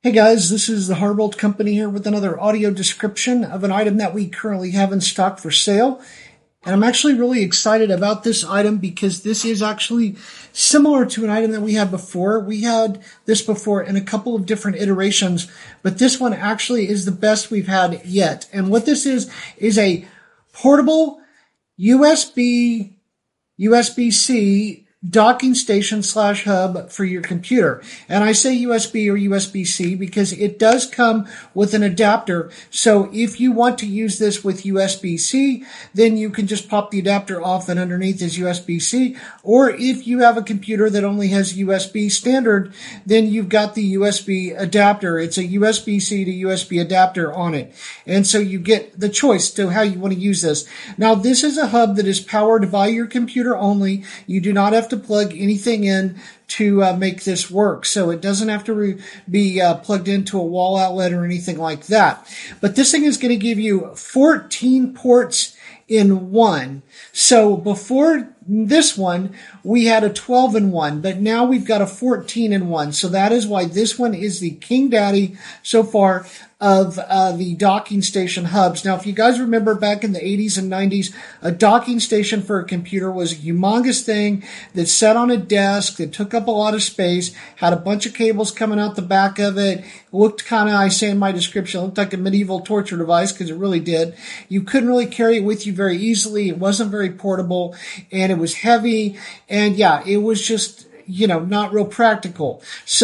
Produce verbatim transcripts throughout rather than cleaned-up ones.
Hey guys, this is the Harbolt Company here with another audio description of an item that we currently have in stock for sale. And I'm actually really excited about this item because this is actually similar to an item that we had before. We had this before in a couple of different iterations, but this one actually is the best we've had yet. And what this is, is a portable U S B, U S B-C docking station slash hub for your computer. And I say U S B or U S B-C because it does come with an adapter. So if you want to use this with U S B-C, then you can just pop the adapter off and underneath is U S B-C. Or if you have a computer that only has U S B standard, then you've got the U S B adapter. It's a U S B-C to U S B adapter on it. And so you get the choice to how you want to use this. Now, this is a hub that is powered by your computer only. You do not have to to plug anything in to uh, make this work. So it doesn't have to re- be uh, plugged into a wall outlet or anything like that. But this thing is going to give you fourteen ports in one. So before this one, we had a twelve in one, but now we've got a fourteen in one. So that is why this one is the King Daddy so far of uh, the docking station hubs. Now, if you guys remember back in the eighties and nineties, a docking station for a computer was a humongous thing that sat on a desk, that took up a lot of space, had a bunch of cables coming out the back of it, looked kind of, I say in my description, looked like a medieval torture device because it really did. You couldn't really carry it with you very easily. It wasn't very portable, and it was heavy, and yeah, it was just, you know, not real practical.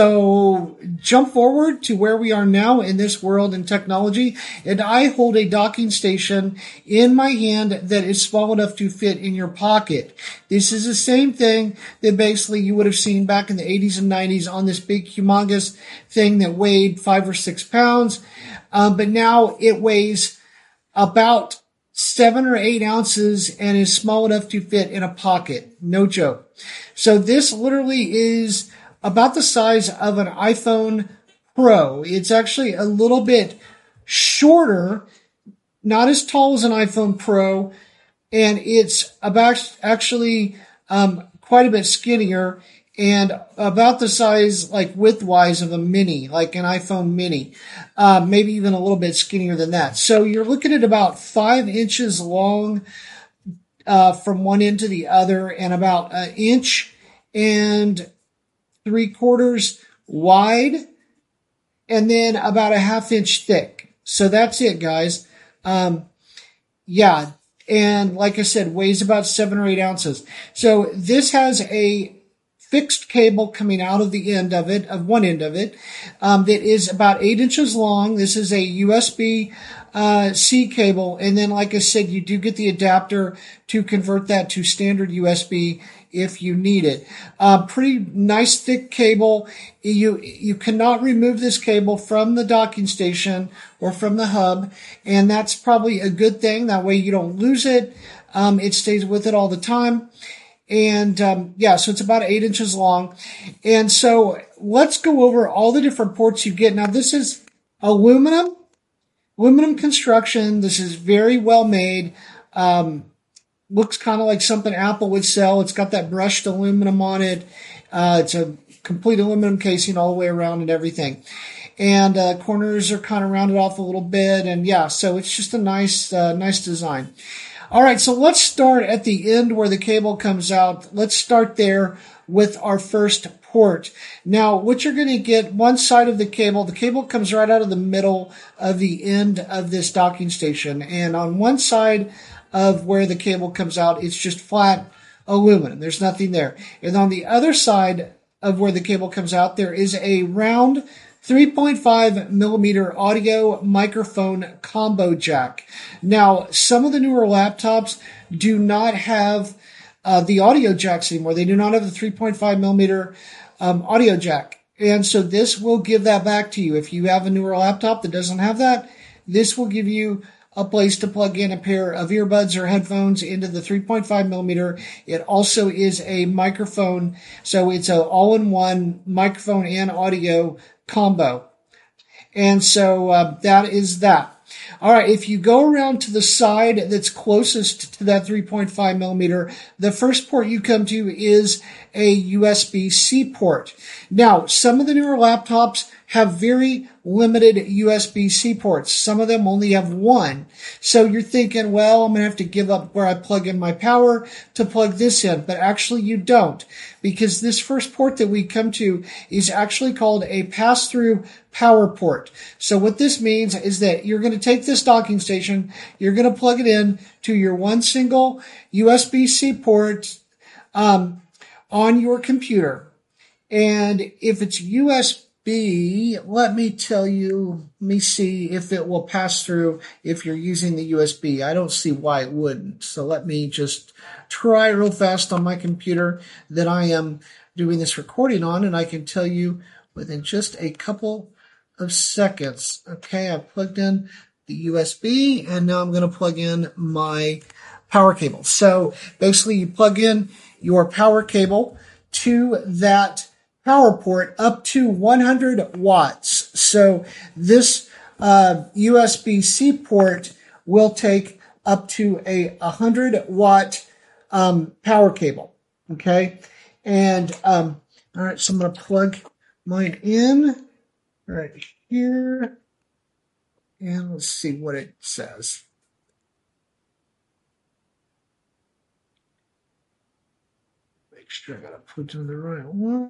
So jump forward to where we are now in this world and technology, and I hold a docking station in my hand that is small enough to fit in your pocket. This is the same thing that basically you would have seen back in the eighties and nineties on this big humongous thing that weighed five or six pounds. Um, but now it weighs about seven or eight ounces and is small enough to fit in a pocket. No joke. So this literally is about the size of an iPhone Pro. It's actually a little bit shorter, not as tall as an iPhone Pro, and it's about actually um, quite a bit skinnier and about the size, like width-wise, of a mini, like an iPhone mini, uh, maybe even a little bit skinnier than that. So you're looking at about five inches long uh, from one end to the other, and about an inch and three quarters wide, and then about a half inch thick. So that's it, guys. Um, yeah, and like I said, weighs about seven or eight ounces. So this has a fixed cable coming out of the end of it, of one end of it, um, that is about eight inches long. This is a U S B uh, C cable. And then, like I said, you do get the adapter to convert that to standard U S B if you need it. Uh, pretty nice thick cable. You, you cannot remove this cable from the docking station or from the hub. And that's probably a good thing. That way you don't lose it. Um, it stays with it all the time. And, um, yeah, so it's about eight inches long. And so let's go over all the different ports you get. Now, this is aluminum, aluminum construction. This is very well made. Um, looks kind of like something Apple would sell. It's got that brushed aluminum on it. Uh, it's a complete aluminum casing all the way around and everything. And, uh, corners are kind of rounded off a little bit. And yeah, so it's just a nice, uh, nice design. All right, so let's start at the end where the cable comes out. Let's start there with our first port. Now, what you're going to get, one side of the cable, the cable comes right out of the middle of the end of this docking station. And on one side of where the cable comes out, it's just flat aluminum. There's nothing there. And on the other side of where the cable comes out, there is a round three point five millimeter audio microphone combo jack. Now, some of the newer laptops do not have uh, the audio jacks anymore. They do not have the three point five millimeter um, audio jack. And so this will give that back to you. If you have a newer laptop that doesn't have that, this will give you a place to plug in a pair of earbuds or headphones into the three point five millimeter. It also is a microphone, so it's an all-in-one microphone and audio combo. And so uh, that is that. All right, if you go around to the side that's closest to that three point five millimeter, the first port you come to is a U S B-C port. Now, some of the newer laptops have very limited U S B-C ports. Some of them only have one. So you're thinking, well, I'm going to have to give up where I plug in my power to plug this in. But actually you don't, because this first port that we come to is actually called a pass-through power port. So what this means is that you're going to take this docking station, you're going to plug it in to your one single U S B-C port um, on your computer. And if it's U S B, let me tell you, let me see if it will pass through if you're using the U S B. I don't see why it wouldn't. So let me just try real fast on my computer that I am doing this recording on, and I can tell you within just a couple of seconds. Okay, I've plugged in the U S B, and now I'm going to plug in my power cable. So basically you plug in your power cable to that power port up to one hundred watts. So this uh, U S B-C port will take up to a one hundred watt um, power cable. Okay, and um, all right, so I'm going to plug mine in right here, and let's see what it says. Make sure I got to put in the right one.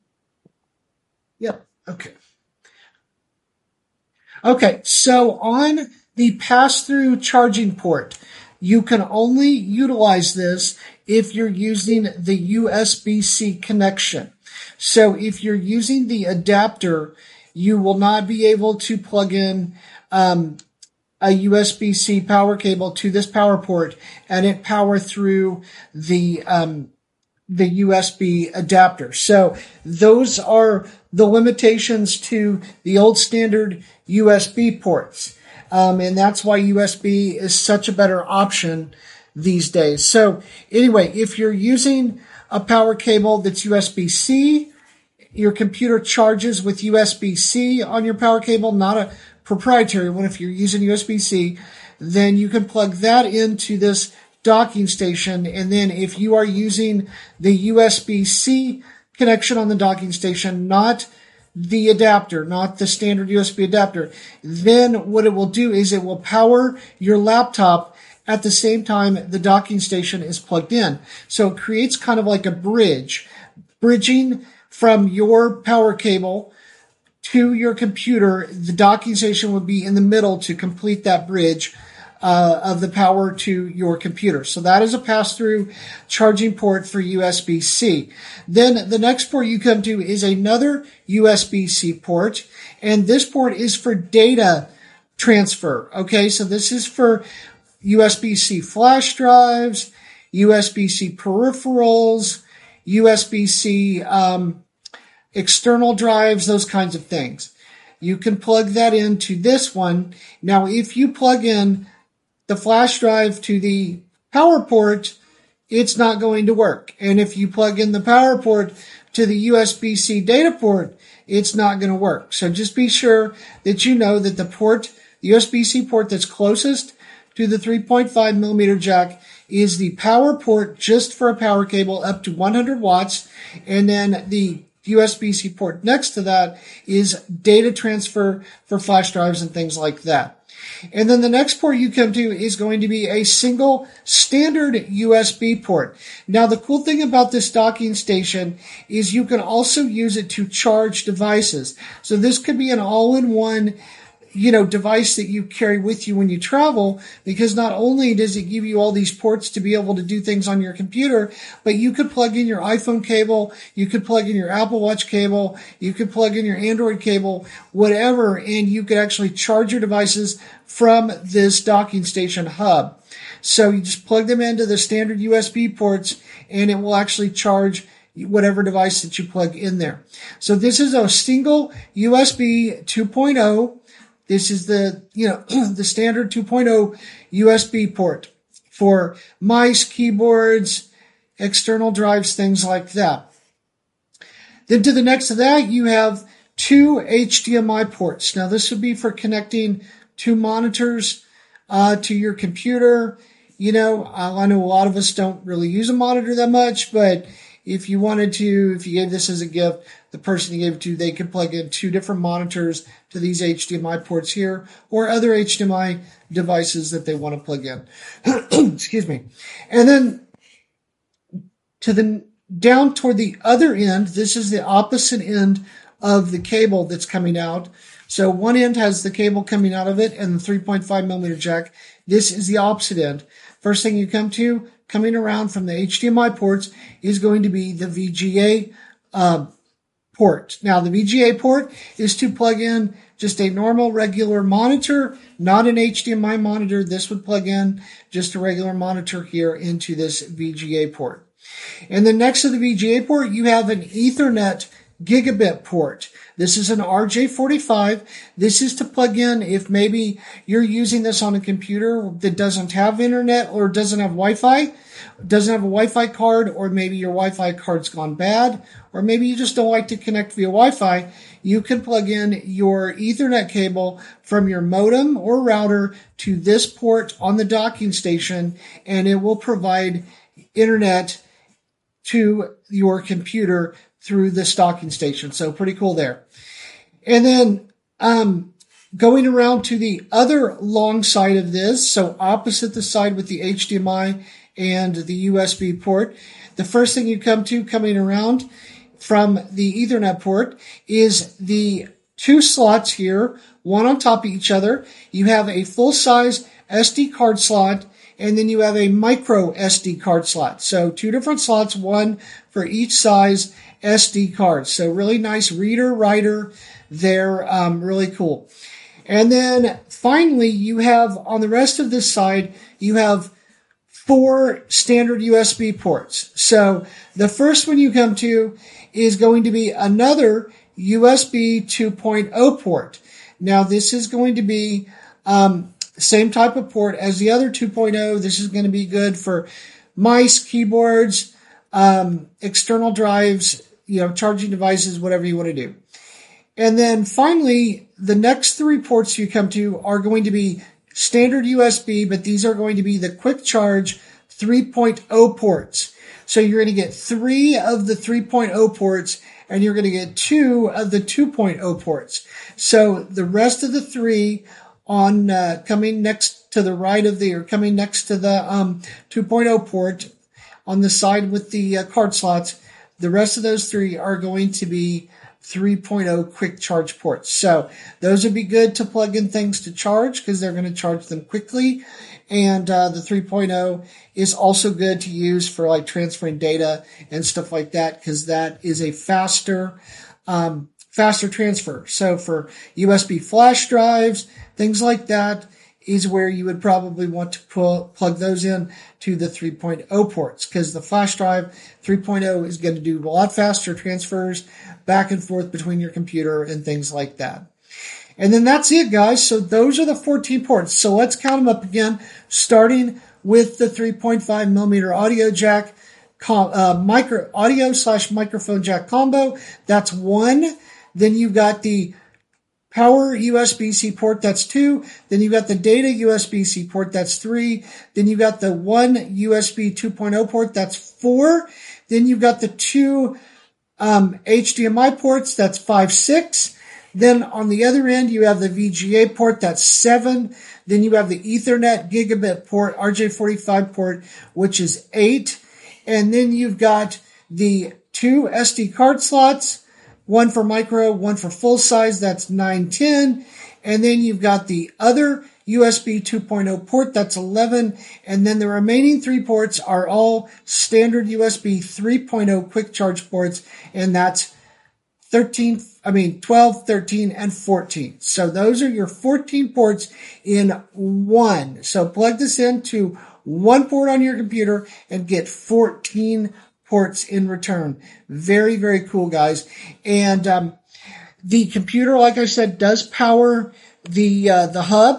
Yep. Okay. Okay. So on the pass-through charging port, you can only utilize this if you're using the U S B-C connection. So if you're using the adapter, you will not be able to plug in um, a U S B-C power cable to this power port and it power through the um, the U S B adapter. So those are the limitations to the old standard U S B ports. Um, and that's why U S B is such a better option these days. So anyway, if you're using a power cable that's U S B-C, your computer charges with U S B-C on your power cable, not a proprietary one. If you're using U S B-C, then you can plug that into this docking station. And then if you are using the U S B-C connection on the docking station, not the adapter, not the standard U S B adapter, then what it will do is it will power your laptop at the same time the docking station is plugged in. So it creates kind of like a bridge, bridging from your power cable to your computer. The docking station would be in the middle to complete that bridge Uh, of the power to your computer. So that is a pass-through charging port for U S B-C. Then the next port you come to is another U S B-C port, and this port is for data transfer. Okay, so this is for U S B-C flash drives, U S B-C peripherals, U S B-C um, external drives, those kinds of things. You can plug that into this one. Now, if you plug in the flash drive to the power port, it's not going to work. And if you plug in the power port to the U S B-C data port, it's not going to work. So just be sure that you know that the port, the U S B-C port that's closest to the three point five millimeter jack is the power port just for a power cable up to one hundred watts. And then the U S B-C port next to that is data transfer for flash drives and things like that. And then the next port you come to is going to be a single standard U S B port. Now, the cool thing about this docking station is you can also use it to charge devices. So this could be an all-in-one, you know, device that you carry with you when you travel, because not only does it give you all these ports to be able to do things on your computer, but you could plug in your iPhone cable, you could plug in your Apple Watch cable, you could plug in your Android cable, whatever, and you could actually charge your devices from this docking station hub. So you just plug them into the standard U S B ports and it will actually charge whatever device that you plug in there. So this is a single U S B two point oh. This is the, you know, the standard two point oh U S B port for mice, keyboards, external drives, things like that. Then to the next of that, you have two H D M I ports. Now this would be for connecting two monitors uh, to your computer. You know, I know a lot of us don't really use a monitor that much, but if you wanted to, if you gave this as a gift, the person you gave it to, they could plug in two different monitors to these H D M I ports here or other H D M I devices that they want to plug in. Excuse me. And then to the down toward the other end, this is the opposite end of the cable that's coming out. So one end has the cable coming out of it and the three point five millimeter jack. This is the opposite end. First thing you come to, coming around from the H D M I ports, is going to be the V G A uh, port. Now, the V G A port is to plug in just a normal, regular monitor, not an H D M I monitor. This would plug in just a regular monitor here into this V G A port. And then next to the V G A port, you have an Ethernet gigabit port. This is an R J forty-five. This is to plug in if maybe you're using this on a computer that doesn't have internet or doesn't have Wi-Fi, doesn't have a Wi-Fi card, or maybe your Wi-Fi card's gone bad, or maybe you just don't like to connect via Wi-Fi. You can plug in your Ethernet cable from your modem or router to this port on the docking station, and it will provide internet to your computer through the docking station. So pretty cool there. And then um, going around to the other long side of this, so opposite the side with the H D M I and the U S B port, the first thing you come to coming around from the Ethernet port is the two slots here, one on top of each other. You have a full-size S D card slot, and then you have a micro S D card slot. So two different slots, one for each size S D card. So really nice reader, writer there, um, really cool. And then finally, you have on the rest of this side, you have four standard U S B ports. So the first one you come to is going to be another U S B two point oh port. Now this is going to be um, same type of port as the other two point oh. This is going to be good for mice, keyboards, um, external drives, you know, charging devices, whatever you want to do. And then finally, the next three ports you come to are going to be standard U S B, but these are going to be the quick charge three point oh ports. So you're going to get three of the three point oh ports, and you're going to get two of the two point oh ports. So the rest of the three on uh, coming next to the right of the, or coming next to the um, two point oh port on the side with the uh, card slots, the rest of those three are going to be three point oh quick charge ports. So those would be good to plug in things to charge because they're going to charge them quickly. And uh, the three point oh is also good to use for like transferring data and stuff like that because that is a faster, um, faster transfer. So for U S B flash drives, things like that is where you would probably want to pull, plug those in to the three point oh ports because the flash drive three point oh is going to do a lot faster transfers back and forth between your computer and things like that. And then that's it, guys. So those are the fourteen ports. So let's count them up again, starting with the three point five millimeter audio jack, uh, micro audio slash microphone jack combo. That's one. Then you've got the power U S B-C port, that's two. Then you've got the data U S B-C port, that's three. Then you've got the one U S B two point oh port, that's four. Then you've got the two um, H D M I ports, that's five, six. Then on the other end, you have the V G A port, that's seven. Then you have the Ethernet gigabit port, R J forty-five port, which is eight. And then you've got the two S D card slots, one for micro, one for full size, that's nine, ten. And then you've got the other U S B two point oh port, that's eleven. And then the remaining three ports are all standard U S B three point oh quick charge ports, and that's thirteen, I mean, twelve, thirteen, and fourteen. So those are your fourteen ports in one. So plug this into one port on your computer and get fourteen ports in return. Very, very cool, guys. And um, the computer, like I said, does power the uh, the hub,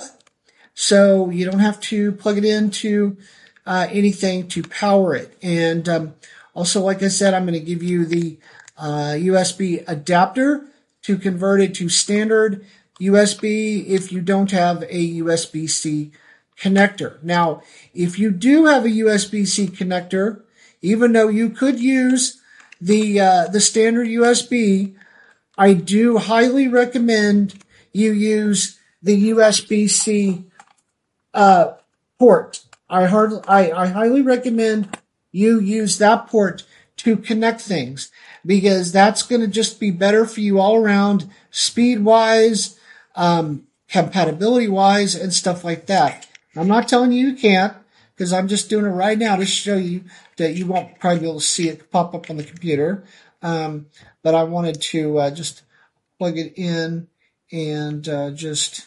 so you don't have to plug it into uh, anything to power it. And um, also, like I said, I'm going to give you the uh, U S B adapter to convert it to standard U S B if you don't have a U S B-C connector. Now, if you do have a U S B-C connector, even though you could use the uh, the standard U S B, I do highly recommend you use the U S B-C uh, port. I, hard, I, I highly recommend you use that port to connect things, because that's going to just be better for you all around, speed-wise, um, compatibility-wise, and stuff like that. I'm not telling you you can't, because I'm just doing it right now to show you that you won't probably be able to see it pop up on the computer. Um, but I wanted to uh, just plug it in and uh, just...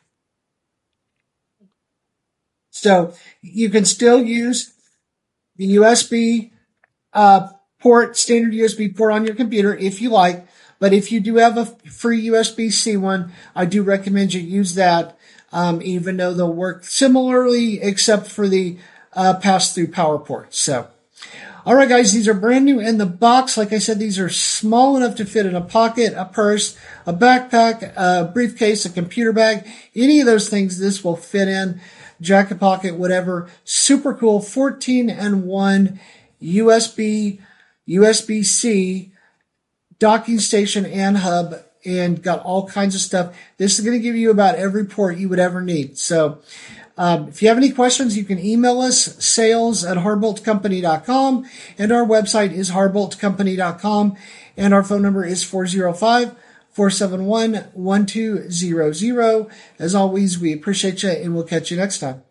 So you can still use the U S B uh, port, standard U S B port on your computer if you like. But if you do have a free U S B-C one, I do recommend you use that, um, even though they'll work similarly except for the uh, pass-through power ports. So, all right, guys, these are brand new in the box. Like I said, these are small enough to fit in a pocket, a purse, a backpack, a briefcase, a computer bag, any of those things this will fit in. Jacket pocket, whatever. Super cool. fourteen and one U S B, U S B-C docking station and hub, and got all kinds of stuff. This is going to give you about every port you would ever need. So, um, if you have any questions, you can email us, sales at harbolt company dot com, and our website is harbolt company dot com, and our phone number is four oh five, four seven one, one two zero zero. As always, we appreciate you, and we'll catch you next time.